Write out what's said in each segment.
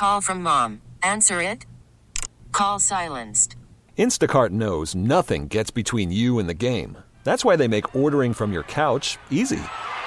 call from mom. Answer it. Call silenced. Instacart knows nothing gets between you and the game. That's why they make ordering from your couch easy.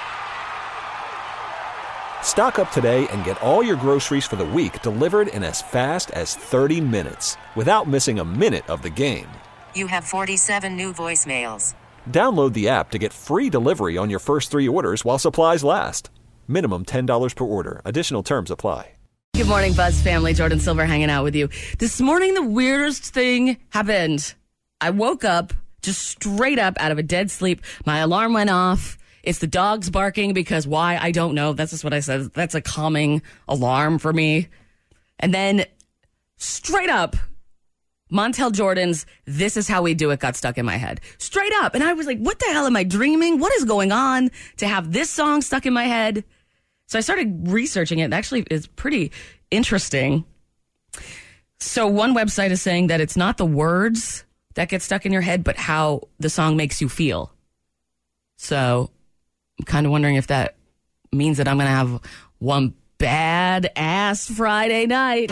Stock up today and get all your groceries for the week delivered in as fast as 30 minutes without missing a minute of the game. You have 47 new voicemails. Download the app to get free delivery on your first 3 orders while supplies last. Minimum $10 per order. Additional terms apply. Good morning, Buzz family. Jordan Silver hanging out with you. This morning, the weirdest thing happened. I woke up just straight up out of a dead sleep. My alarm went off. It's the dogs barking because why? I don't know. That's just what I said. That's a calming alarm for me. And then straight up, Montel Jordan's "This Is How We Do It" got stuck in my head. Straight up. And I was like, what the hell am I dreaming? What is going on to have this song stuck in my head? So I started researching it. It actually is pretty interesting. So one website is saying that it's not the words that get stuck in your head, but how the song makes you feel. So I'm kind of wondering if that means that I'm going to have one bad-ass Friday night.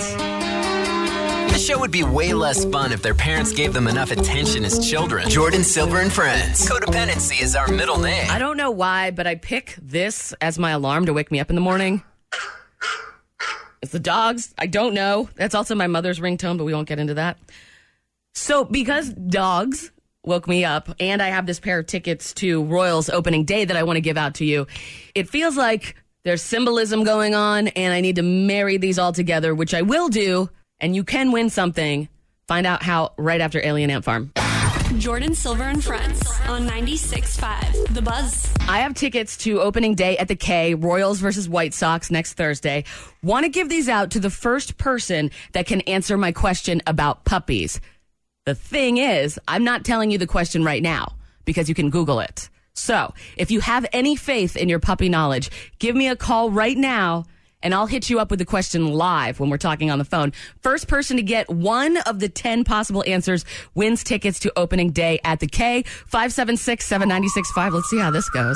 The show would be way less fun if their parents gave them enough attention as children. Jordan Silver and Friends. Codependency is our middle name. I don't know why, but I pick this as my alarm to wake me up in the morning. It's the dogs. I don't know. That's also my mother's ringtone, but we won't get into that. So because dogs woke me up and I have this pair of tickets to Royals opening day that I want to give out to you, it feels like there's symbolism going on and I need to marry these all together, which I will do. And you can win something. Find out how right after Alien Ant Farm. Jordan Silver and Friends on 96.5 The Buzz. I have tickets to opening day at the K, Royals versus White Sox next Thursday. Want to give these out to the first person that can answer my question about puppies. The thing is, I'm not telling you the question right now because you can Google it. So if you have any faith in your puppy knowledge, give me a call right now and I'll hit you up with the question live when we're talking on the phone. First person to get one of the 10 possible answers wins tickets to opening day at the K. 576-7965. Let's see how this goes.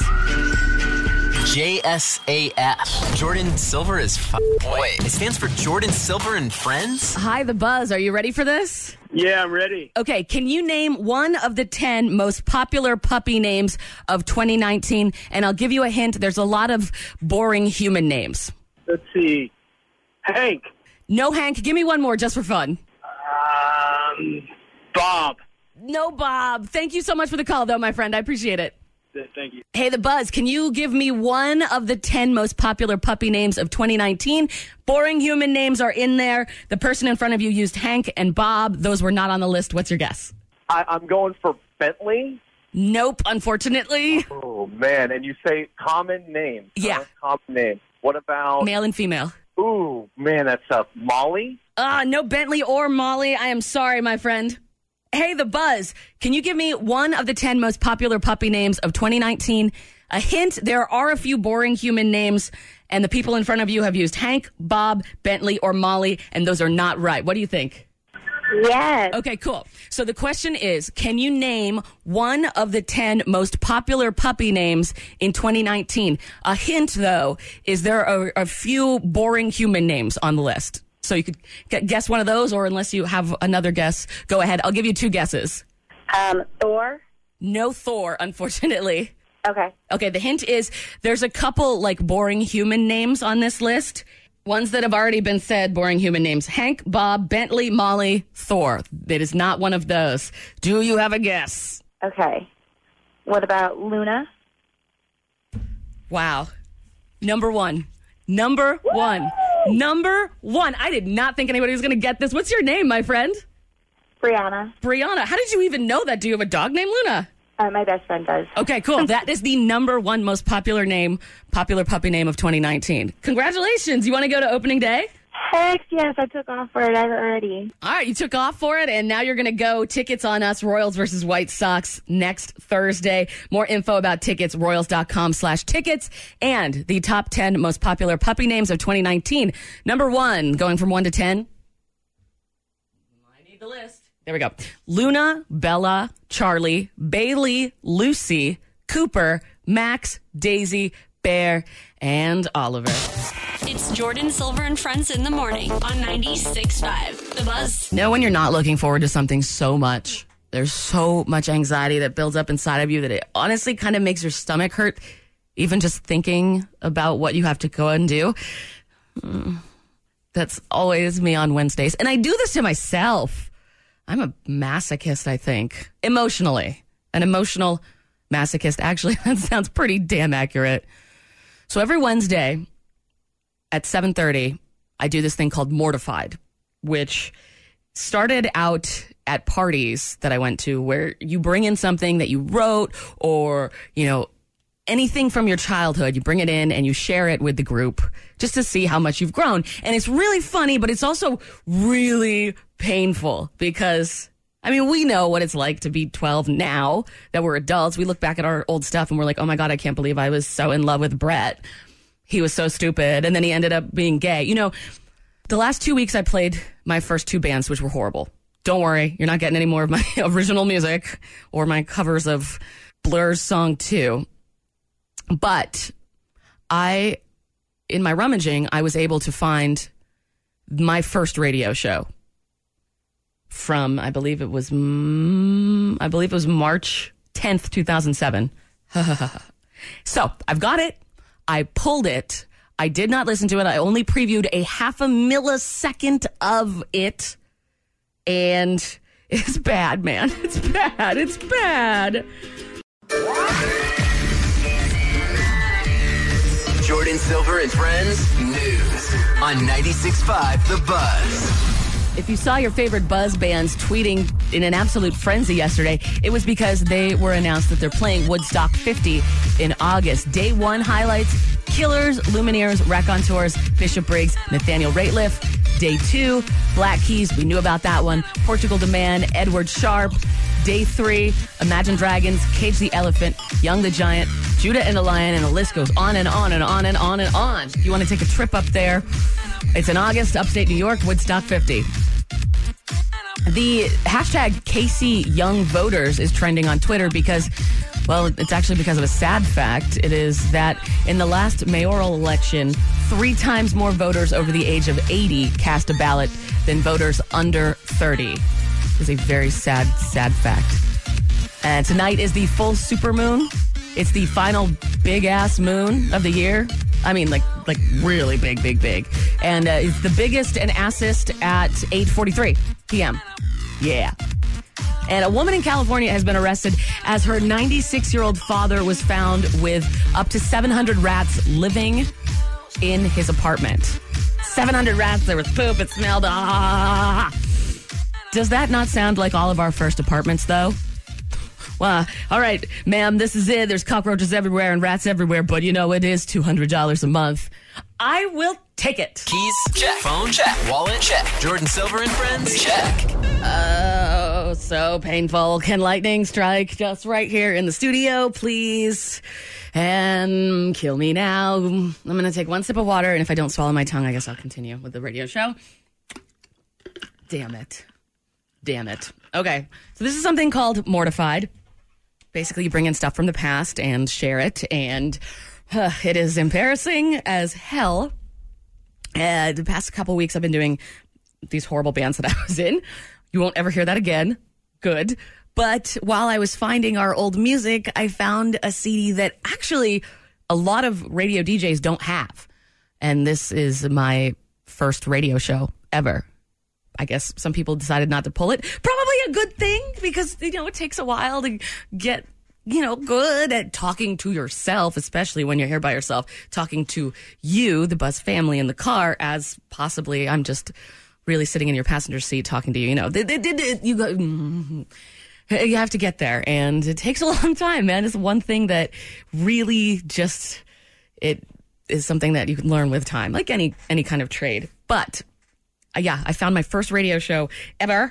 JSAF. Jordan Silver is Wait, it stands for Jordan Silver and Friends? Hi, The Buzz. Are you ready for this? Yeah, I'm ready. Okay, can you name one of the 10 most popular puppy names of 2019? And I'll give you a hint. There's a lot of boring human names. Let's see. Hank. No Hank. Give me one more just for fun. Bob. No Bob. Thank you so much for the call, though, my friend. I appreciate it. Thank you. Hey, The Buzz, can you give me one of the 10 most popular puppy names of 2019? Boring human names are in there. The person in front of you used Hank and Bob. Those were not on the list. What's your guess? I'm going for Bentley. Nope, unfortunately. Oh, man. And you say common name. Yeah. Common name. What about... Male and female. Ooh, man, that's Molly? No Bentley or Molly. I am sorry, my friend. Hey, The Buzz, can you give me one of the 10 most popular puppy names of 2019? A hint, there are a few boring human names, and the people in front of you have used Hank, Bob, Bentley, or Molly, and those are not right. What do you think? Yes. Okay, cool. So the question is, can you name one of the 10 most popular puppy names in 2019? A hint, though, is there are a few boring human names on the list. So you could guess one of those, or unless you have another guess, go ahead. I'll give you 2 guesses. Thor? No Thor, unfortunately. Okay. Okay, the hint is there's a couple, like, boring human names on this list. Ones that have already been said, boring human names. Hank, Bob, Bentley, Molly, Thor. It is not one of those. Do you have a guess? Okay. What about Luna? Wow. Number one. Number one. I did not think anybody was going to get this. What's your name, my friend? Brianna. Brianna. How did you even know that? Do you have a dog named Luna? My best friend does. Okay, cool. That is the number one most popular puppy name of 2019. Congratulations. You want to go to opening day? Heck yes, I took off for it already. All right, you took off for it, and now you're going to go. Tickets on us, Royals versus White Sox next Thursday. More info about tickets, royals.com/tickets, and the top 10 most popular puppy names of 2019. Number 1, going from 1 to 10. I need the list. There we go. Luna, Bella, Charlie, Bailey, Lucy, Cooper, Max, Daisy, Bear, and Oliver. It's Jordan Silver and Friends in the morning on 96.5 The Buzz. Know when you're not looking forward to something so much, there's so much anxiety that builds up inside of you that it honestly kind of makes your stomach hurt, even just thinking about what you have to go and do. That's always me on Wednesdays. And I do this to myself. I'm a masochist, I think. Emotionally. An emotional masochist. Actually, that sounds pretty damn accurate. So every Wednesday at 7:30, I do this thing called Mortified, which started out at parties that I went to where you bring in something that you wrote or, anything from your childhood. You bring it in and you share it with the group just to see how much you've grown. And it's really funny, but it's also really painful because, we know what it's like to be 12 now that we're adults. We look back at our old stuff and we're like, oh my God, I can't believe I was so in love with Brett. He was so stupid. And then he ended up being gay. The last 2 weeks I played my first 2 bands, which were horrible. Don't worry. You're not getting any more of my original music or my covers of Blur's song 2. But in my rummaging, I was able to find my first radio show from, I believe it was March 10th, 2007. So I've got it. I pulled it. I did not listen to it. I only previewed a half a millisecond of it. And it's bad, man. It's bad. It's bad. Jordan Silver and Friends News on 96.5 The Buzz. If you saw your favorite Buzz bands tweeting in an absolute frenzy yesterday, it was because they were announced that they're playing Woodstock 50 in August. Day 1 highlights: Killers, Lumineers, Raconteurs, Bishop Briggs, Nathaniel Rateliff. Day 2, Black Keys, we knew about that one. Portugal the Man, Edward Sharpe. Day 3, Imagine Dragons, Cage the Elephant, Young the Giant, Judah and the Lion, and the list goes on and on and on and on and on. If you want to take a trip up there, it's in August, upstate New York, Woodstock 50. The hashtag Casey Young Voters is trending on Twitter because, it's actually because of a sad fact. It is that in the last mayoral election, 3 times more voters over the age of 80 cast a ballot than voters under 30. It's a very sad, sad fact. And tonight is the full supermoon. It's the final big-ass moon of the year. Like really big, big, big. And it's the biggest and assest at 8:43 p.m. Yeah. And a woman in California has been arrested as her 96-year-old father was found with up to 700 rats living in his apartment. 700 rats, there was poop, it smelled. Does that not sound like all of our first apartments, though? Well, all right, ma'am, this is it. There's cockroaches everywhere and rats everywhere, but it is $200 a month. I will take it. Keys? Check. Phone? Check. Wallet? Check. Jordan Silver and Friends? Check. Oh, so painful. Can lightning strike just right here in the studio, please? And kill me now. I'm going to take one sip of water, and if I don't swallow my tongue, I guess I'll continue with the radio show. Damn it. Okay, so this is something called Mortified. Basically, you bring in stuff from the past and share it, and it is embarrassing as hell. The past couple weeks, I've been doing these horrible bands that I was in. You won't ever hear that again. Good. But while I was finding our old music, I found a CD that actually a lot of radio DJs don't have. And this is my first radio show ever. I guess some people decided not to pull it. Probably a good thing because, it takes a while to get, good at talking to yourself, especially when you're here by yourself, talking to you, the Buzz family in the car, as possibly I'm just really sitting in your passenger seat talking to you. You have to get there, and it takes a long time, man. It's one thing that really just, it is something that you can learn with time, like any kind of trade. But I found my first radio show ever.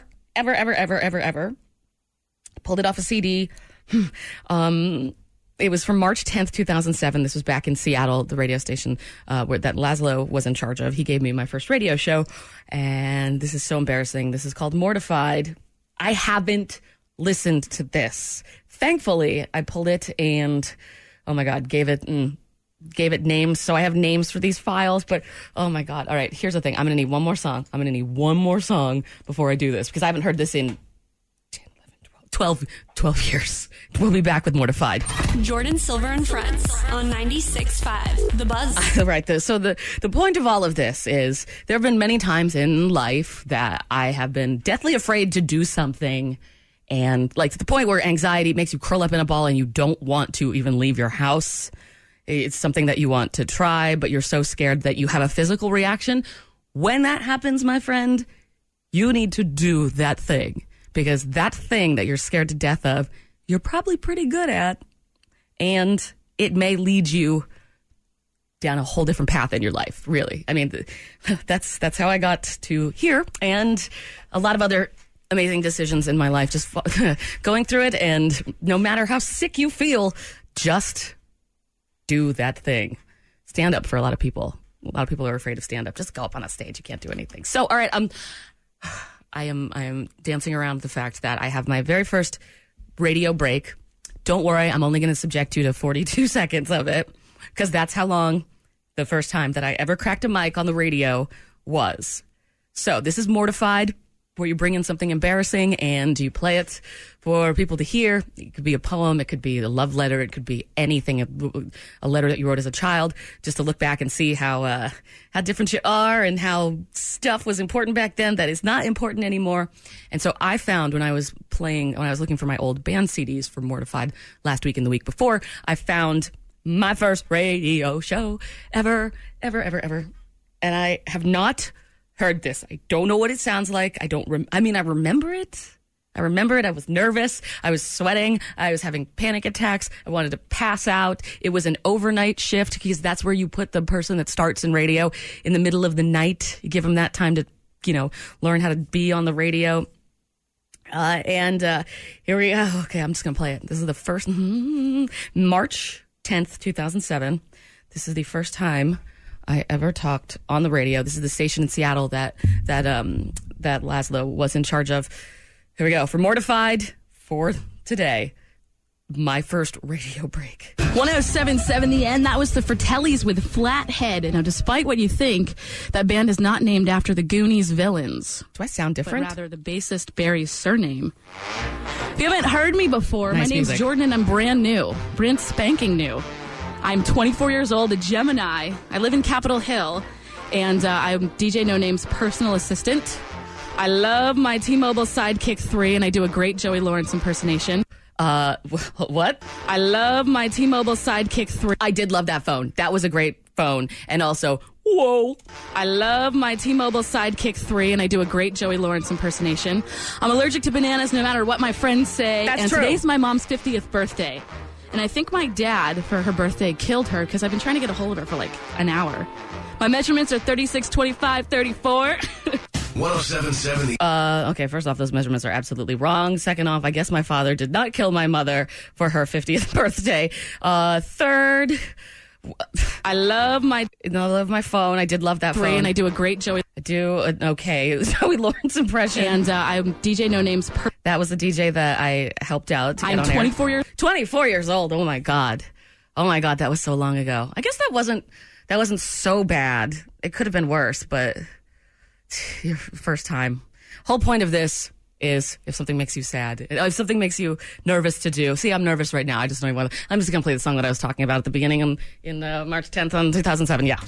Pulled it off a CD. It was from March 10th, 2007. This was back in Seattle, the radio station that Laszlo was in charge of. He gave me my first radio show, and this is so embarrassing. This is called Mortified. I haven't listened to this. Thankfully, I pulled it and, oh my God, gave it gave it names, so I have names for these files, but oh my God. All right, here's the thing. I'm going to need one more song. I'm going to need one more song before I do this, because I haven't heard this in 12 years. We'll be back with Mortified. Jordan Silver and Friends on 96.5 The Buzz. Right. So the point of all of this is there have been many times in life that I have been deathly afraid to do something, and like to the point where anxiety makes you curl up in a ball and you don't want to even leave your house. It's something that you want to try, but you're so scared that you have a physical reaction. When that happens, my friend, you need to do that thing, because that thing that you're scared to death of, you're probably pretty good at, and it may lead you down a whole different path in your life, really. I mean, that's how I got to here, and a lot of other amazing decisions in my life, just going through it. And no matter how sick you feel, just do that thing. Stand up for a lot of people. A lot of people are afraid of stand up. Just go up on a stage. You can't do anything. So, all right, I am dancing around the fact that I have my very first radio break. Don't worry, I'm only going to subject you to 42 seconds of it, because that's how long the first time that I ever cracked a mic on the radio was. So this is Mortified, where you bring in something embarrassing and you play it for people to hear. It could be a poem, it could be a love letter, it could be anything, a letter that you wrote as a child, just to look back and see how different you are and how stuff was important back then that is not important anymore. And so I found when I was looking for my old band CDs for Mortified last week and the week before, I found my first radio show ever. And I have not heard this. I don't know what it sounds like. I remember it. I was nervous. I was sweating. I was having panic attacks. I wanted to pass out. It was an overnight shift, because that's where you put the person that starts in radio in the middle of the night. You give them that time to, learn how to be on the radio. Here we go. Okay, I'm just going to play it. This is the first, March 10th, 2007. This is the first time I ever talked on the radio. This is the station in Seattle that Laszlo was in charge of. Here we go. For Mortified, for today, my first radio break. 107.7 The End. That was the Fratellis with Flathead. Now, despite what you think, that band is not named after the Goonies villains. Do I sound different? But rather the bassist Barry's surname. If you haven't heard me before, nice my name's music. Jordan, and I'm brand spanking new. I'm 24 years old, a Gemini. I live in Capitol Hill, and I'm DJ No Name's personal assistant. I love my T-Mobile Sidekick 3, and I do a great Joey Lawrence impersonation. What? I love my T-Mobile Sidekick 3. I did love that phone. That was a great phone. And also, whoa. I love my T-Mobile Sidekick 3, and I do a great Joey Lawrence impersonation. I'm allergic to bananas no matter what my friends say. That's and true. Today's my mom's 50th birthday. And I think my dad, for her birthday, killed her because I've been trying to get a hold of her for like an hour. My measurements are 36, 25, 34. 107.7. Okay, first off, those measurements are absolutely wrong. Second off, I guess my father did not kill my mother for her 50th birthday. Third, I love my phone. I did love that phone. And I do a great Joey. I do okay Joey Lawrence impression. And I'm DJ No Name's. That was the DJ that I helped out. I'm 24 years old. Oh my god, that was so long ago. I guess that wasn't so bad. It could have been worse, but your first time. Whole point of this is if something makes you sad, if something makes you nervous to do. See, I'm nervous right now. I just don't even want to. I'm just going to play the song that I was talking about at the beginning in March 10th on 2007. Yeah.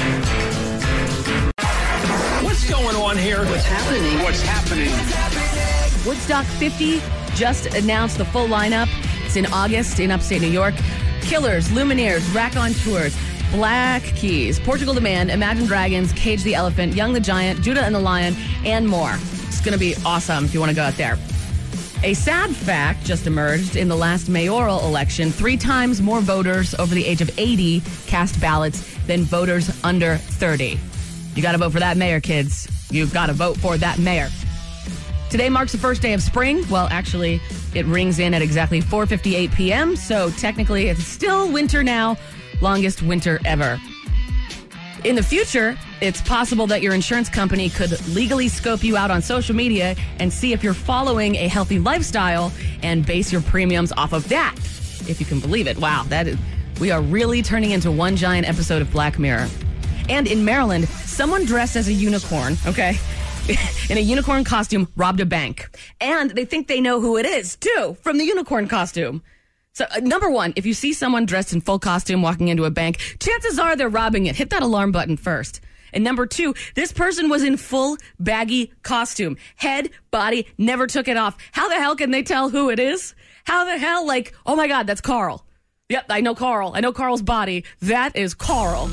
What's going on here? What's happening? Woodstock 50 just announced the full lineup. It's in August in upstate New York. Killers, Lumineers, Rack on Tours, Black Keys, Portugal the Man, Imagine Dragons, Cage the Elephant, Young the Giant, Judah and the Lion, and more. It's going to be awesome if you want to go out there. A sad fact just emerged in the last mayoral election. 3 times more voters over the age of 80 cast ballots than voters under 30. You got to vote for that mayor, kids. You've got to vote for that mayor. Today marks the first day of spring. Well, actually, it rings in at exactly 4:58 p.m., so technically it's still winter now. Longest winter ever. In the future, it's possible that your insurance company could legally scope you out on social media and see if you're following a healthy lifestyle and base your premiums off of that, if you can believe it. Wow, We are really turning into one giant episode of Black Mirror. And in Maryland, someone dressed as a unicorn, okay, in a unicorn costume, robbed a bank. And they think they know who it is, too, from the unicorn costume. So, number one, if you see someone dressed in full costume walking into a bank, chances are they're robbing it. Hit that alarm button first. And number two, this person was in full baggy costume. Head, body, never took it off. How the hell can they tell who it is? How the hell, like, oh my God, that's Carl. Yep, I know Carl. I know Carl's body. That is Carl.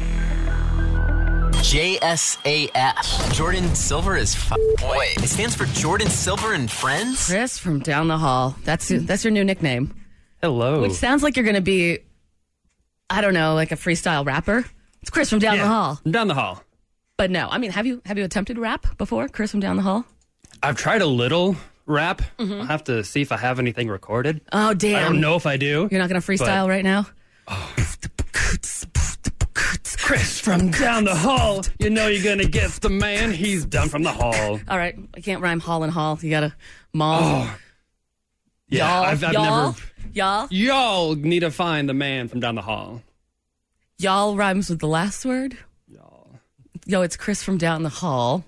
JSAF. Jordan Silver is boy. It stands for Jordan Silver and Friends? Chris from down the hall. That's your new nickname. Hello. Which sounds like you're going to be, I don't know, like a freestyle rapper. It's Chris from down the hall. Down the hall. But no, I mean, have you attempted rap before, Chris from down the hall? I've tried a little rap. I'll have to see if I have anything recorded. Oh, damn. I don't know if I do. You're not going to freestyle right now? Oh. Chris from down the hall. You know you're going to get the man. He's down from the hall. All right. I can't rhyme hall and hall. You got to mall. Oh. Yeah, I've y'all, never. Y'all? Y'all need to find the man from down the hall. Y'all rhymes with the last word? Y'all. Yo, it's Chris from down the hall.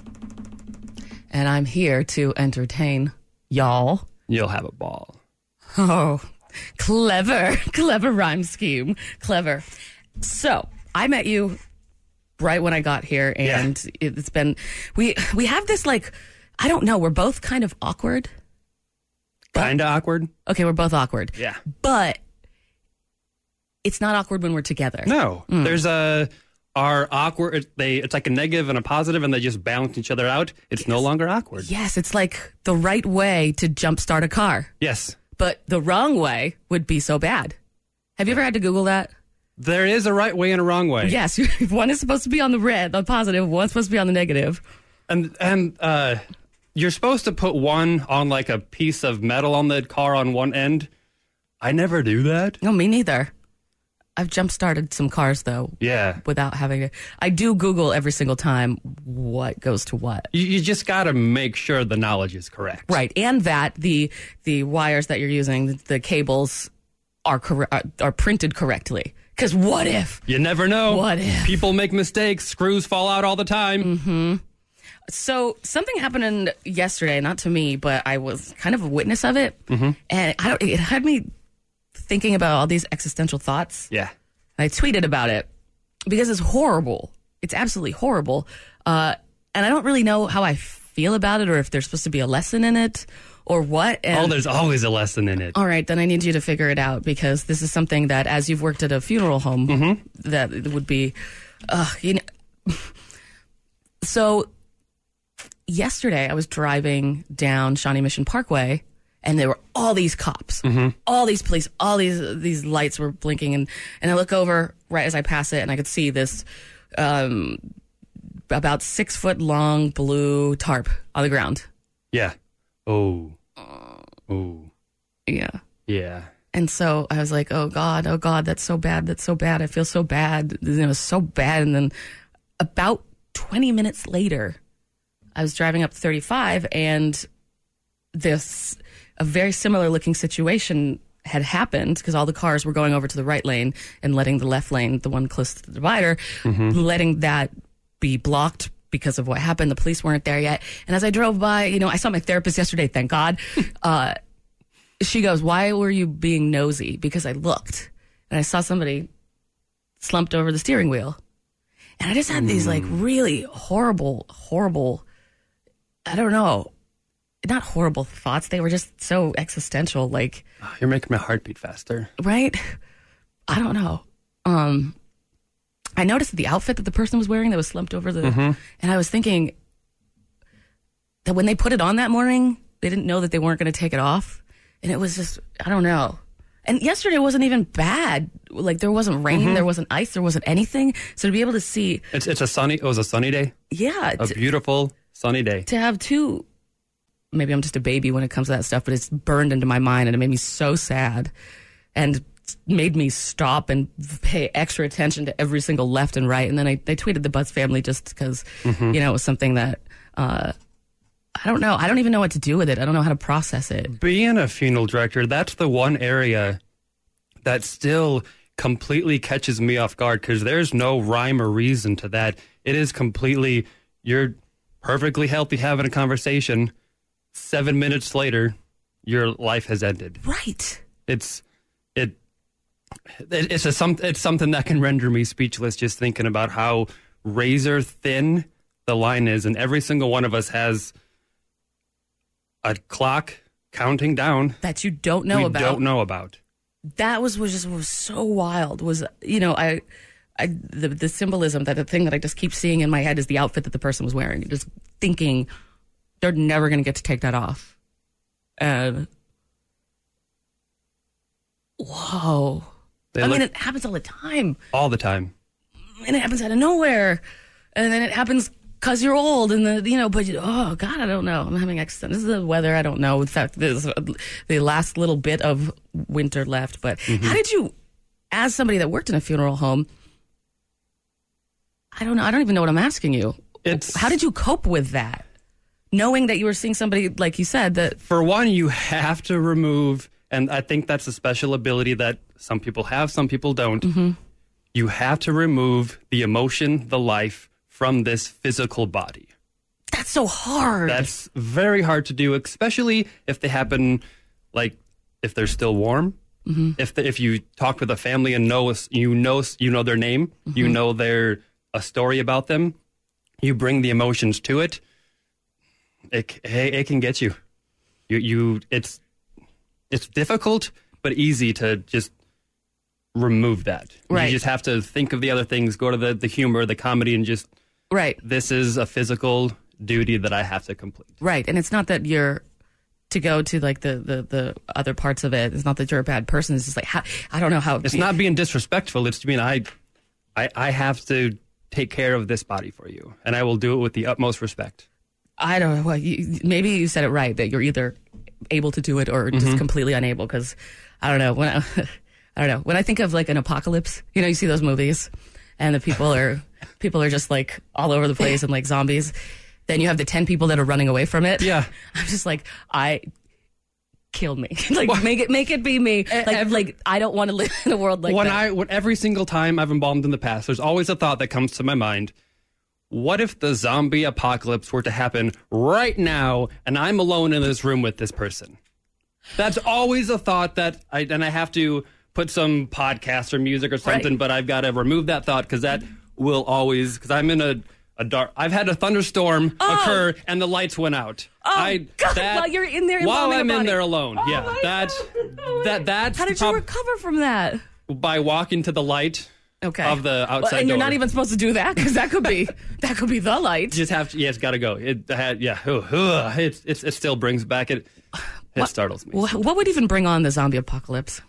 And I'm here to entertain y'all. You'll have a ball. Oh, clever. Clever rhyme scheme. Clever. So, I met you right when I got here, and it's been... We have this, like, I don't know, we're both kind of awkward. Kind of awkward? Okay, we're both awkward. Yeah. But it's not awkward when we're together. No. There's our awkward, it's like a negative and a positive, and they just balance each other out. It's no longer awkward. Yes, it's like the right way to jumpstart a car. Yes. But the wrong way would be so bad. Have you ever had to Google that? There is a right way and a wrong way. Yes. One is supposed to be on the positive, one's supposed to be on the negative. And you're supposed to put one on like a piece of metal on the car on one end. I never do that. No, me neither. I've jump-started some cars, though. Yeah. Without having to. I do Google every single time what goes to what. You just got to make sure the knowledge is correct. Right. And that the wires that you're using, the cables, are printed correctly. Because what if? You never know. What if? People make mistakes. Screws fall out all the time. Mm-hmm. So something happened yesterday, not to me, but I was kind of a witness of it. Mm-hmm. And it had me thinking about all these existential thoughts. Yeah. I tweeted about it because it's horrible. It's absolutely horrible. And I don't really know how I feel about it or if there's supposed to be a lesson in it or what. And, there's always a lesson in it. All right, then I need you to figure it out because this is something that, as you've worked at a funeral home, that it would be, So yesterday I was driving down Shawnee Mission Parkway and there were all these cops, all these police, all these lights were blinking. And I look over right as I pass it and I could see this about 6 foot long blue tarp on the ground. Yeah. Oh. Yeah. Yeah. And so I was like, oh God, that's so bad. That's so bad. I feel so bad. It was so bad. And then about 20 minutes later, I was driving up 35 and a very similar looking situation had happened because all the cars were going over to the right lane and letting the left lane, the one close to the divider, letting that be blocked because of what happened. The police weren't there yet. And as I drove by, I saw my therapist yesterday, thank God. She goes, why were you being nosy? Because I looked and I saw somebody slumped over the steering wheel. And I just had these like really horrible, I don't know, not horrible thoughts. They were just so existential. Like, you're making my heart beat faster. Right? I don't know. I noticed the outfit that the person was wearing that was slumped over the, and I was thinking that when they put it on that morning, they didn't know that they weren't going to take it off. And it was just, I don't know. And yesterday wasn't even bad. Like there wasn't rain, there wasn't ice, there wasn't anything. So to be able to see, it was a sunny day. Yeah. A beautiful sunny day. To have two, maybe I'm just a baby when it comes to that stuff, but it's burned into my mind and it made me so sad and made me stop and pay extra attention to every single left and right. And then I tweeted the Butts family just because, it was something that, I don't know. I don't even know what to do with it. I don't know how to process it. Being a funeral director, that's the one area that still completely catches me off guard because there's no rhyme or reason to that. It is completely, you're perfectly healthy having a conversation. 7 minutes later, your life has ended. Right. It's something that can render me speechless just thinking about how razor thin the line is, and every single one of us has a clock counting down that you don't know about. Don't know about. That was so wild. Was, you know, the symbolism, that the thing that I just keep seeing in my head is the outfit that the person was wearing. Just thinking they're never going to get to take that off. Whoa. It happens all the time. All the time. And it happens out of nowhere. And then it happens because you're old. And, oh, God, I don't know. I'm having accidents. This is the weather. I don't know. In fact, there's the last little bit of winter left. But how did you, as somebody that worked in a funeral home, I don't know. I don't even know what I'm asking you. How did you cope with that? Knowing that you were seeing somebody, like you said, that... For one, you have to remove, and I think that's a special ability that some people have, some people don't. Mm-hmm. You have to remove the emotion, the life from this physical body. That's so hard. That's very hard to do, especially if they happen, like, if they're still warm. Mm-hmm. If you talk with a family and you know their name, mm-hmm. you know a story about them, you bring the emotions to it. It can get you. It's difficult, but easy to just remove that. Right. You just have to think of the other things, go to the humor, the comedy, and just, right. This is a physical duty that I have to complete. Right. And it's not that you're to go to like the other parts of it. It's not that you're a bad person. It's just like, I don't know how. It's not being disrespectful. It's I have to take care of this body for you, and I will do it with the utmost respect. I don't know. Well, maybe you said it right, that you're either able to do it or just completely unable. Because I don't know. When I think of like an apocalypse, you see those movies, and the people are just like all over the place and like zombies. Then you have the 10 people that are running away from it. Yeah, I'm just like, kill me. Like make it be me. Like I don't want to live in a world like that. Every single time I've embalmed in the past, there's always a thought that comes to my mind. What if the zombie apocalypse were to happen right now and I'm alone in this room with this person? That's always a thought that I have to put some podcast or music or something, right. But I've got to remove that thought because that will always, because I'm in a dark, I've had a thunderstorm occur and the lights went out. God, while you're in there, while I'm in there alone. Oh, yeah, that's how did you recover from that? By walking to the light. Okay. Of the outside and you're door. not even supposed to do that because that could be the light. You just have to. Yeah, it's got to go. It still brings back it. It startles me. What would even bring on the zombie apocalypse?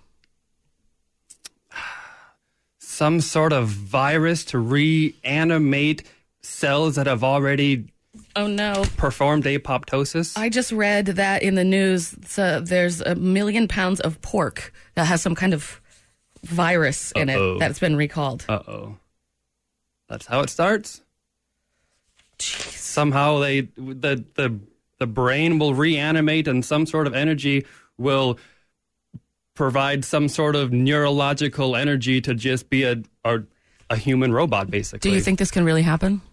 Some sort of virus to reanimate cells that have already. Oh no! Performed apoptosis. I just read that in the news. There's 1 million pounds of pork that has some kind of virus in it that's been recalled. That's how it starts. Jeez. Somehow the brain will reanimate and some sort of energy will provide some sort of neurological energy to just be a human robot, basically. Do you think this can really happen?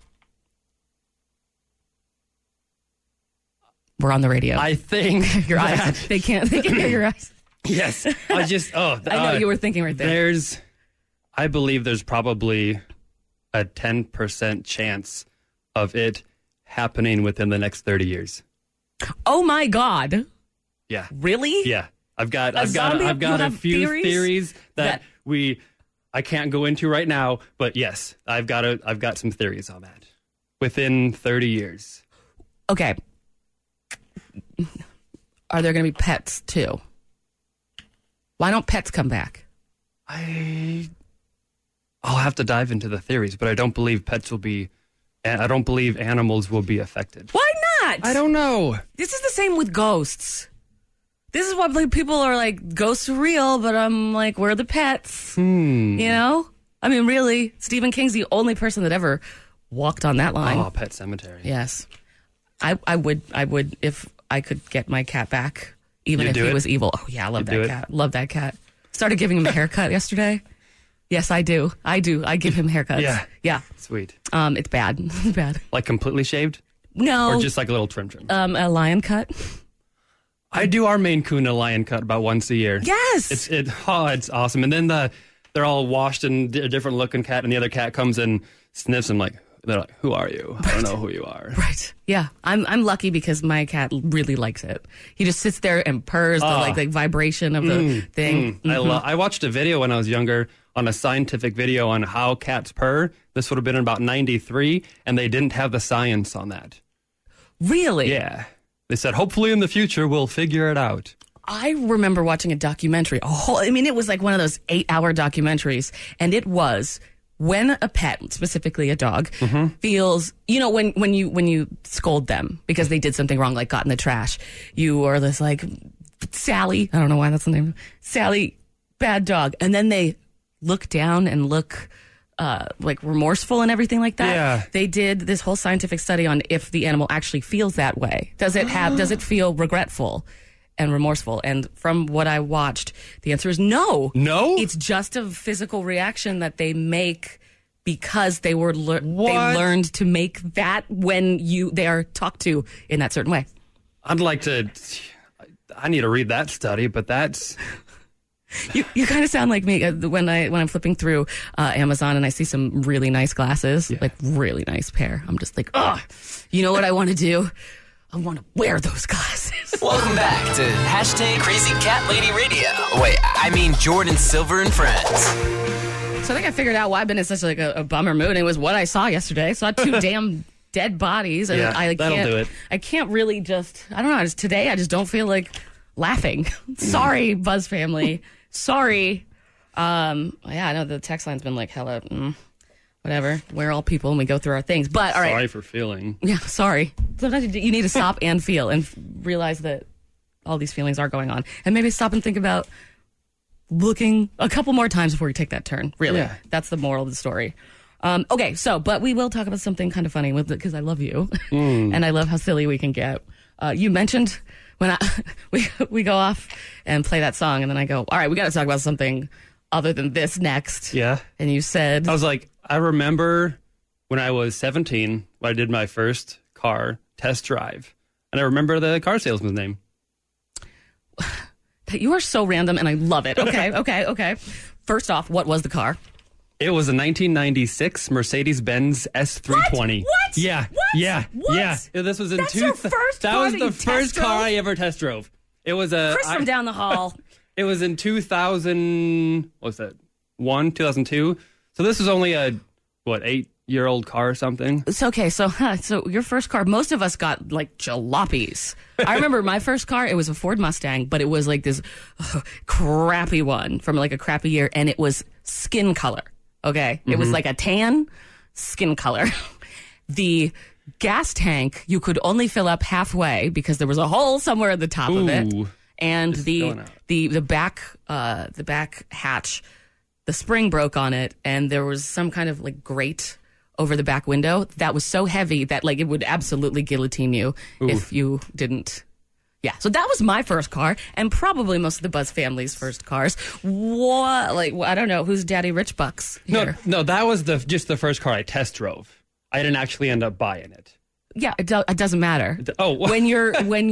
We're on the radio. I think your eyes. They can't hear your eyes. Yes. I know you were thinking right there. I believe there's probably a 10% chance of it happening within the next 30 years. Oh my God. Yeah. Really? Yeah. I've got a few theories that I can't go into right now, but yes, I've got some theories on that. Within 30 years. Okay. Are there going to be pets too? Why don't pets come back? I'll have to dive into the theories, but I don't believe I don't believe animals will be affected. Why not? I don't know. This is the same with ghosts. This is why people are like, ghosts are real, but I'm like, where are the pets? You know? I mean, really, Stephen King's the only person that ever walked on that line. Oh, Pet Sematary. Yes. I would, if I could get my cat back. Even if he was evil. Oh, yeah, I love that cat. Love that cat. Started giving him a haircut yesterday. Yes, I do. I give him haircuts. Yeah. Yeah. Sweet. It's bad. It's bad. Like completely shaved? No. Or just like a little trim? A lion cut. I do our Maine Coon a lion cut about once a year. Yes. It's awesome. And then they're all washed in a different looking cat, and the other cat comes and sniffs them they're like, who are you? I don't know who you are. Right. Yeah. I'm lucky because my cat really likes it. He just sits there and purrs the like vibration of the thing. I watched a video when I was younger on a scientific video on how cats purr. This would have been in about 93, and they didn't have the science on that. Really? Yeah. They said, hopefully in the future we'll figure it out. I remember watching a documentary. It was like one of those 8-hour documentaries, and it was when a pet, specifically a dog, feels, when you scold them because they did something wrong, like got in the trash, you are this like, Sally, I don't know why that's the name, Sally, bad dog. And then they look down and look like remorseful and everything like that. Yeah. They did this whole scientific study on if the animal actually feels that way. Does it feel regretful and remorseful? And from what I watched, the answer is no. No? It's just a physical reaction that they make because they learned to make that when they are talked to in that certain way. I need to read that study, but that's... You kind of sound like me when I'm flipping through Amazon and I see some really nice glasses, like really nice pair. I'm just like, you know what I want to do? I want to wear those glasses. Welcome back to Crazy Cat Lady Radio. Wait, I mean Jordan Silver and Friends. So I think I figured out why I've been in such like a bummer mood. It was what I saw yesterday. I saw 2 damn dead bodies, and that'll do it. I can't really I don't know. Today I just don't feel like laughing. Sorry, Buzz family. Sorry. I know the text line's been like hella, whatever. We're all people and we go through our things. But all right. Sorry for feeling. Yeah, sorry. Sometimes you need to stop and feel and realize that all these feelings are going on. And maybe stop and think about looking a couple more times before you take that turn. Really. Yeah. That's the moral of the story. Okay, but we will talk about something kind of funny because I love you. And I love how silly we can get. You mentioned... when we go off and play that song, and then I go, all right, we got to talk about something other than this next. Yeah. And you said... I was like, I remember when I was 17, when I did my first car test drive. And I remember the car salesman's name. You are so random, and I love it. Okay. First off, what was the car? It was a 1996 Mercedes-Benz S320. What? Yeah. What? Yeah. What? Yeah. This was in your first That car was that the you first car I ever test drove. It was Chris from down the hall. It was in 2000. What was that? 2002. So this was only a 8-year-old car or something. It's okay. So your first car, most of us got like jalopies. I remember my first car, it was a Ford Mustang, but it was like this crappy one from like a crappy year, and it was skin color. Okay. It was like a tan skin color. The gas tank, you could only fill up halfway because there was a hole somewhere at the top of it. And the back hatch, the spring broke on it, and there was some kind of like grate over the back window that was so heavy that like it would absolutely guillotine you if you didn't. Yeah, so that was my first car, and probably most of the Buzz family's first cars. What? Like, I don't know, who's Daddy Rich Bucks here? No, that was just the first car I test drove. I didn't actually end up buying it. Yeah, it doesn't matter. When you're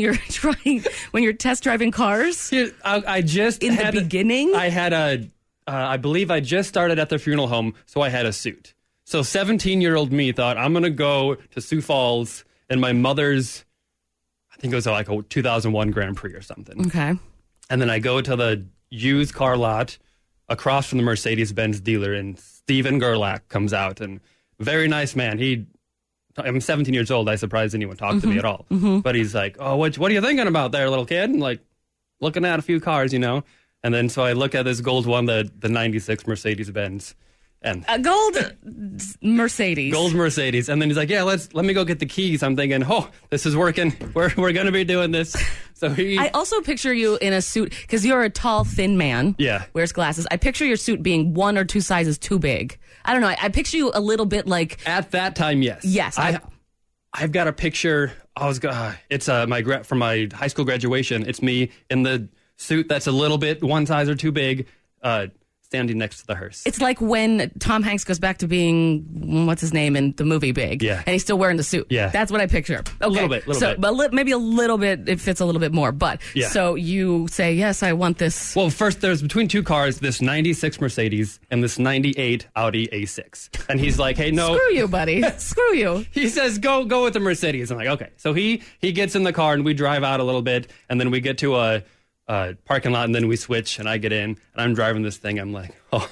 test driving cars. I just in the beginning. I had I believe I just started at the funeral home, so I had a suit. So 17-year-old me thought I'm gonna go to Sioux Falls in my mother's. I think it was like a 2001 Grand Prix or something. Okay. And then I go to the used car lot across from the Mercedes-Benz dealer, and Steven Gerlach comes out, and very nice man. I'm 17 years old. I surprised anyone talked to me at all. But he's like, oh, what are you thinking about there, little kid? And like looking at a few cars, you know. And then so I look at this gold one, the 96 Mercedes-Benz. And a gold Mercedes. Gold Mercedes. And then he's like, yeah, let me go get the keys. I'm thinking, oh, this is working. We're going to be doing this. So I also picture you in a suit because you're a tall, thin man. Yeah. Wears glasses. I picture your suit being 1 or 2 sizes too big. I don't know. I picture you a little bit like. At that time, yes. Yes. I've got a picture. It's from my high school graduation. It's me in the suit that's a little bit 1 size or too big. standing next to the hearse. It's like when Tom Hanks goes back to being, what's his name, in the movie Big. Yeah. And he's still wearing the suit. Yeah. That's what I picture. Okay. A little bit. But maybe a little bit, it fits a little bit more. But, Yeah. so you say, yes, I want this. Well, first, there's between two cars, this 96 Mercedes and this 98 Audi A6. And he's like, hey, no. Screw you, buddy. Screw you. He says, go with the Mercedes. I'm like, okay. So he gets in the car and we drive out a little bit. And then we get to a parking lot and then we switch and I get in and I'm driving this thing. I'm like, oh.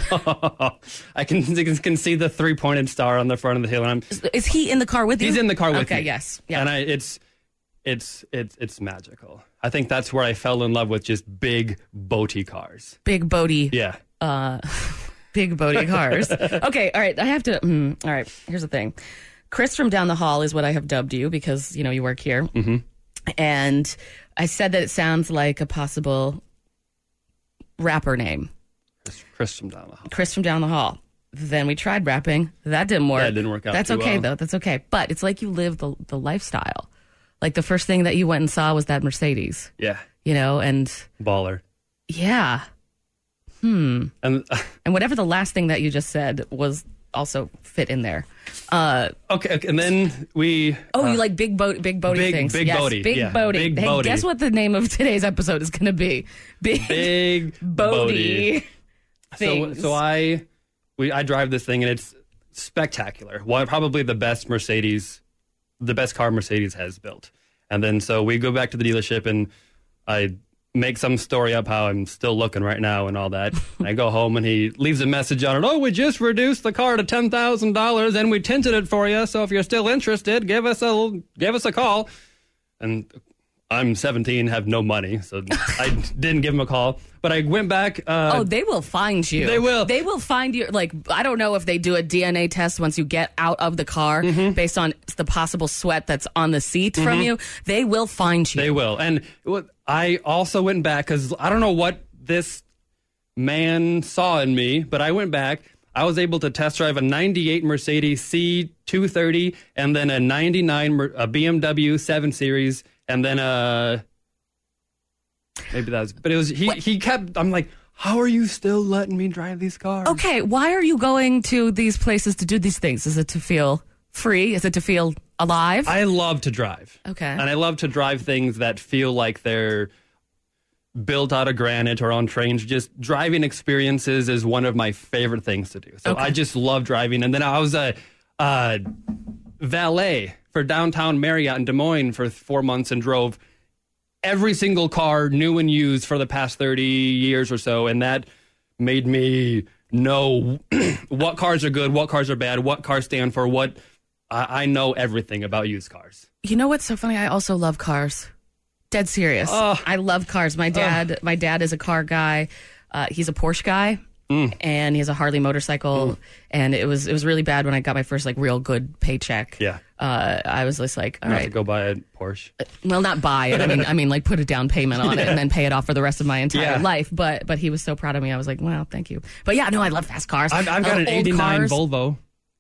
I can see the 3-pointed star on the front of the hill. And Is he in the car with you? He's in the car with me. Okay, yes. Yeah. And it's magical. I think that's where I fell in love with just big boaty cars. Big boaty. Yeah. Big boaty cars. Okay, all right. I have to. All right, here's the thing. Chris from down the hall is what I have dubbed you because, you work here. Mm-hmm. And I said that it sounds like a possible rapper name. Chris from down the hall. Chris from down the hall. Then we tried rapping. That didn't work. That didn't work out That's too okay, well. though. That's okay. But it's like you live the lifestyle. Like the first thing that you went and saw was that Mercedes. Yeah. And Baller. yeah. And whatever the last thing that you just said was also fit in there. Okay, and then we... you like big boaty things. Big yes, boaty. Big Yeah, boaty. big Hey, boaty. guess what the name of today's episode is going to be? Big boaty. Things. So I drive this thing and it's spectacular. Probably the best car Mercedes has built. And then so we go back to the dealership and I make some story up how I'm still looking right now and all that. And I go home and he leaves a message on it. Oh, we just reduced the car to $10,000 and we tinted it for you. So if you're still interested, give us a call. And I'm 17, have no money, so I didn't give him a call. But I went back. They will find you. They will. They will find you. Like, I don't know if they do a DNA test once you get out of the car based on the possible sweat that's on the seat from you. They will find you. They will. And I also went back because I don't know what this man saw in me, but I went back. I was able to test drive a 98 Mercedes C230 and then a 99 BMW 7 Series. And then, maybe that was, but it was, he kept, I'm like, how are you still letting me drive these cars? Okay, why are you going to these places to do these things? Is it to feel free? Is it to feel alive? I love to drive. Okay. And I love to drive things that feel like they're built out of granite or on trains. Just driving experiences is one of my favorite things to do. So Okay. I just love driving. And then I was a valet for downtown Marriott in Des Moines for 4 months and drove every single car, new and used, for the past 30 years or so. And that made me know what cars are good, what cars are bad, what cars stand for, what... I know everything about used cars. You know what's so funny? I also love cars. Dead serious. I love cars. My dad is a car guy. He's a Porsche guy. And he has a Harley motorcycle. And it was really bad when I got my first real good paycheck. Yeah. I was just like, all Not right. to go buy a Porsche. Well, not buy it. I mean, put a down payment on it and then pay it off for the rest of my entire life. But he was so proud of me. I was like, wow, thank you. But yeah, no, I love fast cars. I've got an old 89 cars. Volvo.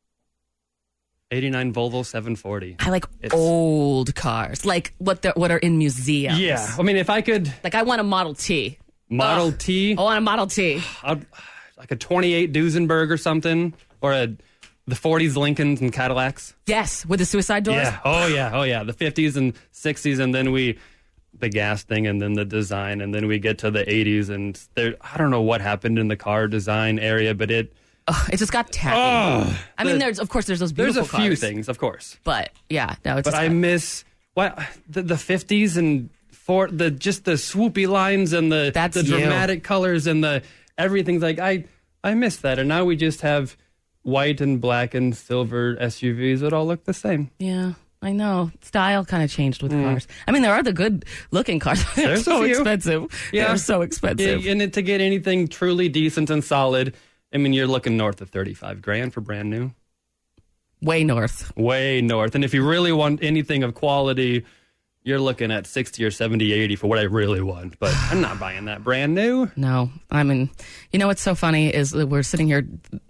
89 Volvo 740. I like old cars, like what are in museums. Yeah, I mean, if I could... Like, I want a Model T. Model T? I want a Model T. Like a 28 Duesenberg or something, or the 40s Lincolns and Cadillacs. Yes, with the suicide doors. Yeah. Oh yeah. The 50s and 60s, and then the gas thing, and then the design, and then we get to the 80s, and I don't know what happened in the car design area, but it just got tacky. I mean, there's those beautiful There's a few cars. things, of course. But yeah, no, it's But I miss the 50s and the swoopy lines and the dramatic colors and the everything's like I miss that, and now we just have white and black and silver SUVs that all look the same. Yeah, I know. Style kind of changed with cars. I mean, there are the good looking cars. They're There's so a few. expensive. Yeah. They're so expensive. Yeah, and to get anything truly decent and solid, I mean, you're looking north of $35,000 for brand new. Way north. Way north. And if you really want anything of quality, you're looking at 60 or 70, 80 for what I really want. But I'm not buying that brand new. No, I mean, you know what's so funny is that we're sitting here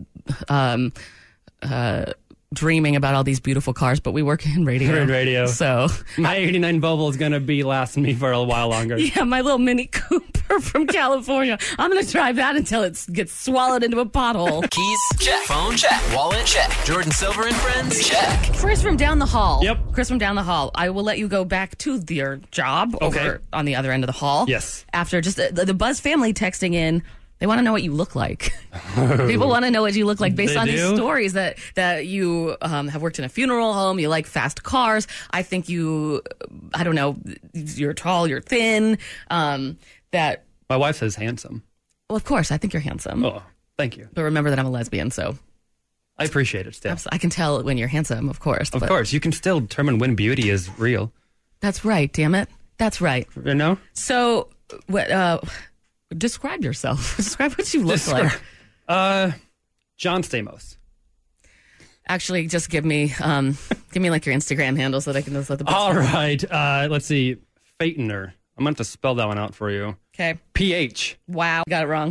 dreaming about all these beautiful cars, but we work in radio. We're in radio. So my 89 Volvo is going to be lasting me for a while longer. Yeah, my little Mini Cooper. car from California. I'm going to drive that until it gets swallowed into a pothole. Keys? Check. Phone? Check. Wallet? Check. Jordan Silver and Friends? Check. Chris from down the hall. Yep. Chris from down the hall. I will let you go back to your job over on the other end of the hall. Yes. After just the Buzz family texting in. They want to know what you look like. People want to know what you look like based on these stories that you have worked in a funeral home. You like fast cars. I think I don't know, you're tall, you're thin. That my wife says handsome. Well, of course, I think you're handsome. Oh, thank you. But remember that I'm a lesbian, so. I appreciate it still. I can tell when you're handsome, of course. Of course. You can still determine when beauty is real. That's right, damn it. That's right. You know? So, describe yourself. Describe what you look like. John Stamos. Actually, just give me like your Instagram handle so that I can just let the. All right. Let's see. Phaetoner. I'm going to have to spell that one out for you. Okay. PH. Wow. Got it wrong.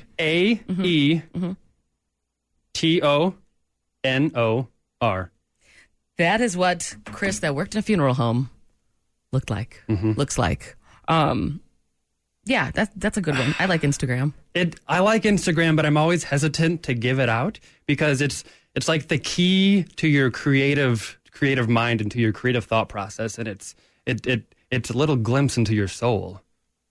AETONOR. That is what Chris that worked in a funeral home looked like. Looks like. Yeah, that's a good one. I like Instagram. I like Instagram, but I'm always hesitant to give it out because it's like the key to your creative mind and to your creative thought process, and it's a little glimpse into your soul.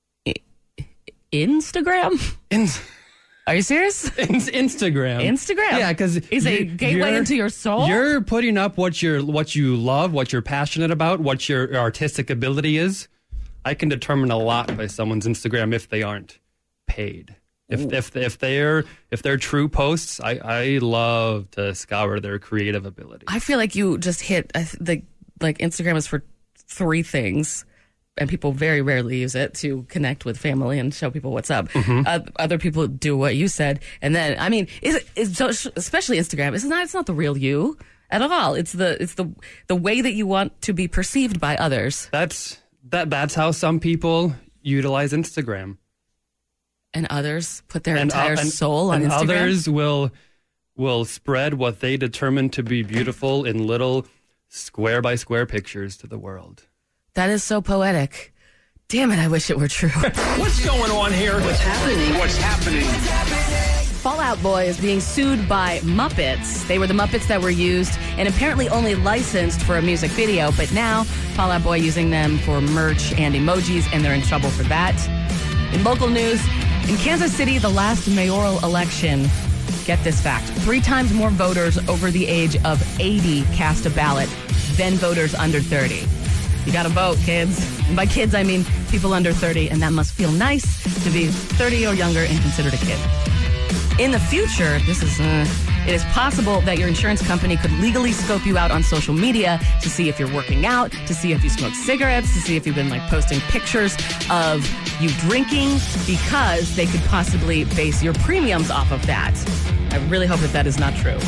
Instagram? Are you serious? Instagram. Yeah, because is a gateway into your soul. You're putting up what you love, what you're passionate about, what your artistic ability is. I can determine a lot by someone's Instagram if they aren't paid. If they're true posts, I love to scour their creative ability. I feel like you just hit Instagram is for three things, and people very rarely use it to connect with family and show people what's up. Other people do what you said, and then I mean, especially Instagram. It's not the real you at all. It's the way that you want to be perceived by others. That's how some people utilize Instagram. And others put their entire soul on Instagram? And others will spread what they determine to be beautiful in little square-by-square pictures to the world. That is so poetic. Damn it, I wish it were true. What's going on here? What's happening? Fall Out Boy is being sued by Muppets. They were the Muppets that were used and apparently only licensed for a music video, but now Fall Out Boy using them for merch and emojis, and they're in trouble for that. In local news, in Kansas City, the last mayoral election, get this fact, 3 times more voters over the age of 80 cast a ballot than voters under 30. You gotta vote, kids. And by kids, I mean people under 30, and that must feel nice to be 30 or younger and considered a kid. In the future, it is possible that your insurance company could legally scope you out on social media to see if you're working out, to see if you smoke cigarettes, to see if you've been posting pictures of you drinking, because they could possibly base your premiums off of that. I really hope that is not true.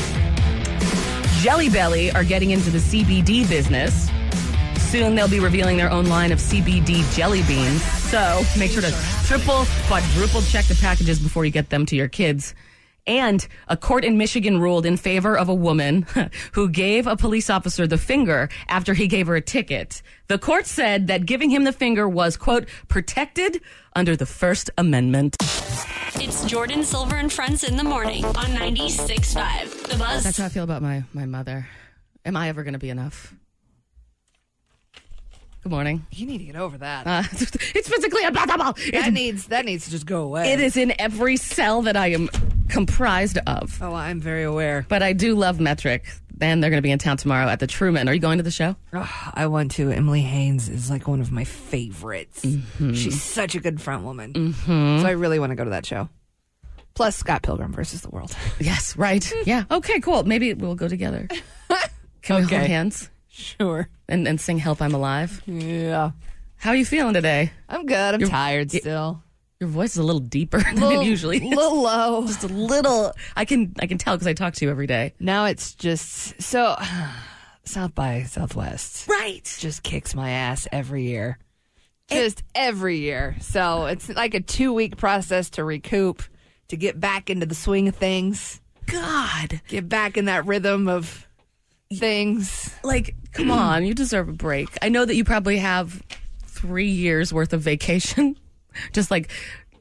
Jelly Belly are getting into the CBD business. Soon they'll be revealing their own line of CBD jelly beans. So make sure to triple, quadruple check the packages before you get them to your kids. And a court in Michigan ruled in favor of a woman who gave a police officer the finger after he gave her a ticket. The court said that giving him the finger was, quote, protected under the First Amendment. It's Jordan Silver and Friends in the morning on 96.5 The Buzz. That's how I feel about my mother. Am I ever going to be enough? Good morning. You need to get over that. It's physically impossible. That needs to just go away. It is in every cell that I am comprised of. Oh, I'm very aware. But I do love Metric. And they're going to be in town tomorrow at the Truman. Are you going to the show? Oh, I want to. Emily Haynes is like one of my favorites. Mm-hmm. She's such a good front woman. Mm-hmm. So I really want to go to that show. Plus Scott Pilgrim versus the World. Yes, right. Yeah. Okay, cool. Maybe we'll go together. Can we hold hands? Sure. And sing Help I'm Alive? Yeah. How are you feeling today? I'm good. I'm tired still. Your voice is a little deeper than it usually is. A little low. Just a little. I can tell because I talk to you every day. Now it's just so South by Southwest. Right. Just kicks my ass every year. Just every year. So it's like a 2-week process to recoup, to get back into the swing of things. God. Get back in that rhythm of things. Like, come on, you deserve a break. I know that you probably have 3 years worth of vacation. Just like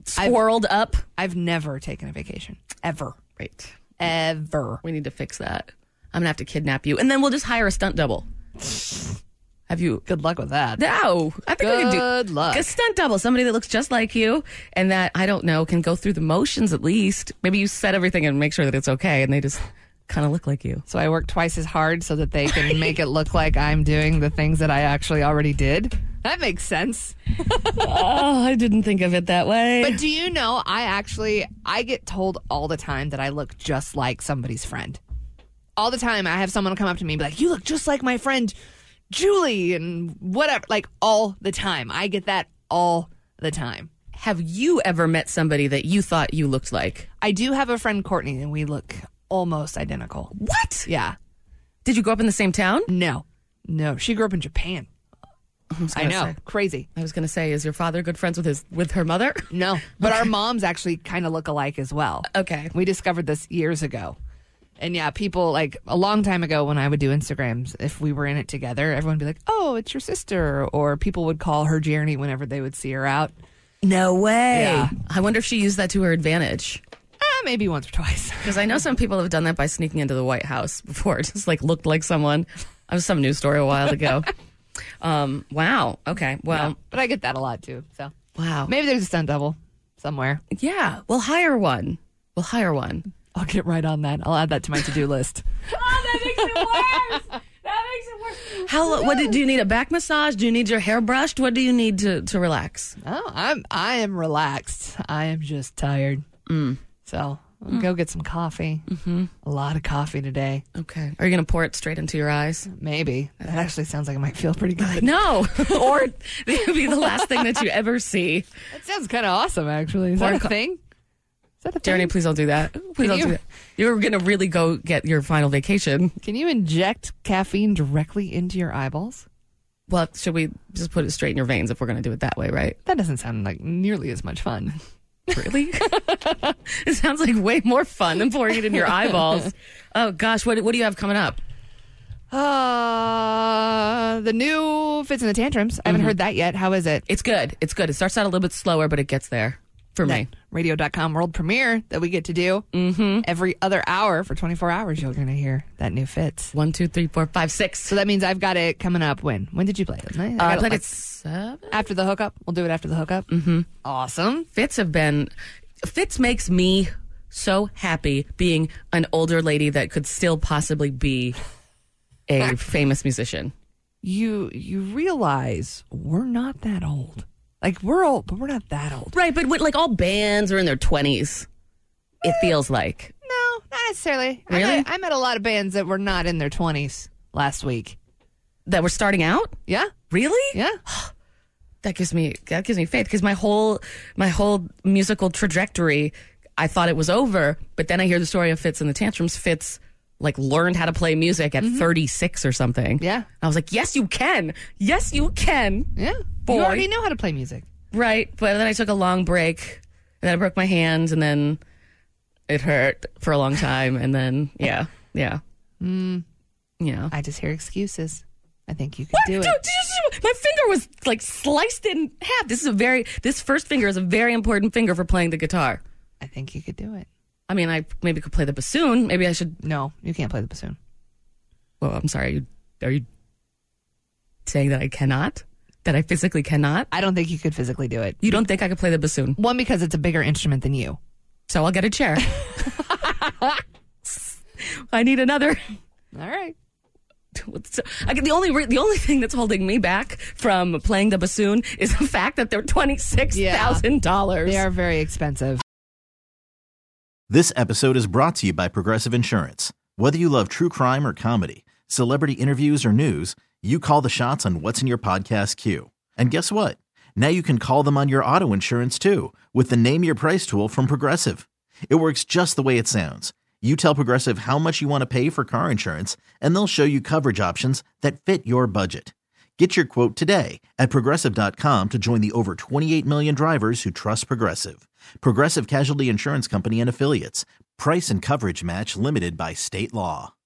swirled up. I've never taken a vacation. Ever. Right. Ever. We need to fix that. I'm going to have to kidnap you. And then we'll just hire a stunt double. Have you? Good luck with that. No. I think we can do Good luck. a stunt double. Somebody that looks just like you and that, I don't know, can go through the motions at least. Maybe you set everything and make sure that it's okay and they just kind of look like you. So I work twice as hard so that they can make it look like I'm doing the things that I actually already did. That makes sense. Oh, I didn't think of it that way. But do you know, I get told all the time that I look just like somebody's friend. All the time I have someone come up to me and be like, you look just like my friend Julie and whatever. Like all the time. I get that all the time. Have you ever met somebody that you thought you looked like? I do have a friend, Courtney, and we look almost identical. What? Yeah. Did you grow up in the same town? No. She grew up in Japan. I know. Crazy. I was going to say, is your father good friends with her mother? No. But our moms actually kind of look alike as well. Okay. We discovered this years ago. And yeah, people, like, a long time ago when I would do Instagrams, if we were in it together, everyone would be like, oh, it's your sister. Or people would call her Jeremy whenever they would see her out. No way. Yeah. I wonder if she used that to her advantage. Maybe once or twice. Because I know some people have done that by sneaking into the White House before. Just like looked like someone. That was some news story a while ago. Wow. Okay. Well, Yeah, but I get that a lot too. So wow. maybe there's a stunt double somewhere. Yeah. We'll hire one. I'll get right on that. I'll add that to my to-do list. Oh, that makes it worse. That makes it worse. Do you need a back massage? Do you need your hair brushed? What do you need to relax? Oh, I am relaxed. I am just tired. So I'll go get some coffee. Mm-hmm. A lot of coffee today. Okay. Are you going to pour it straight into your eyes? Maybe. That actually sounds like it might feel pretty good. No. Or it would be the last thing that you ever see. That sounds kind of awesome, actually. Is that a thing? Is that a thing? Jeremy, please don't do that. Please don't do that. You're going to really go get your final vacation. Can you inject caffeine directly into your eyeballs? Well, should we just put it straight in your veins if we're going to do it that way, right? That doesn't sound like nearly as much fun. Really? It sounds like way more fun than pouring it in your eyeballs. Oh, gosh. What do you have coming up? The new Fits and the Tantrums. I haven't heard that yet. How is it? It's good. It starts out a little bit slower, but it gets there for me. Radio.com world premiere that we get to do every other hour for 24 hours. You're going to hear that new Fits. 1, 2, 3, 4, 5, 6. So that means I've got it coming up when? When did you play it? I played it 7. After the hookup? We'll do it after the hookup? Mm-hmm. Awesome. Fits makes me so happy being an older lady that could still possibly be a famous musician. You realize we're not that old. Like, we're old, but we're not that old. Right, but like all bands are in their 20s, it feels like. No, not necessarily. Really? I met a lot of bands that were not in their 20s last week. That were starting out? Yeah. Really? Yeah. That gives me faith, because my whole musical trajectory, I thought it was over, but then I hear the story of Fits and the Tantrums. Fits like learned how to play music at 36 or something. Yeah. I was like, yes, you can. Yes, you can. Yeah. Boy. You already know how to play music. Right. But then I took a long break, and then I broke my hand, and then it hurt for a long time. And then, yeah. Yeah. I just hear excuses. I think you could do it. My finger was like sliced in half. This first finger is a very important finger for playing the guitar. I think you could do it. I mean, I maybe could play the bassoon. Maybe I should. No, you can't play the bassoon. Well, I'm sorry. Are you saying that I cannot? That I physically cannot? I don't think you could physically do it. You don't think I could play the bassoon? One, because it's a bigger instrument than you. So I'll get a chair. I need another. All right. The only thing that's holding me back from playing the bassoon is the fact that they're $26,000. They are very expensive. This episode is brought to you by Progressive Insurance. Whether you love true crime or comedy, celebrity interviews or news, you call the shots on what's in your podcast queue. And guess what? Now you can call them on your auto insurance too with the Name Your Price tool from Progressive. It works just the way it sounds. You tell Progressive how much you want to pay for car insurance, and they'll show you coverage options that fit your budget. Get your quote today at Progressive.com to join the over 28 million drivers who trust Progressive. Progressive Casualty Insurance Company and Affiliates. Price and coverage match limited by state law.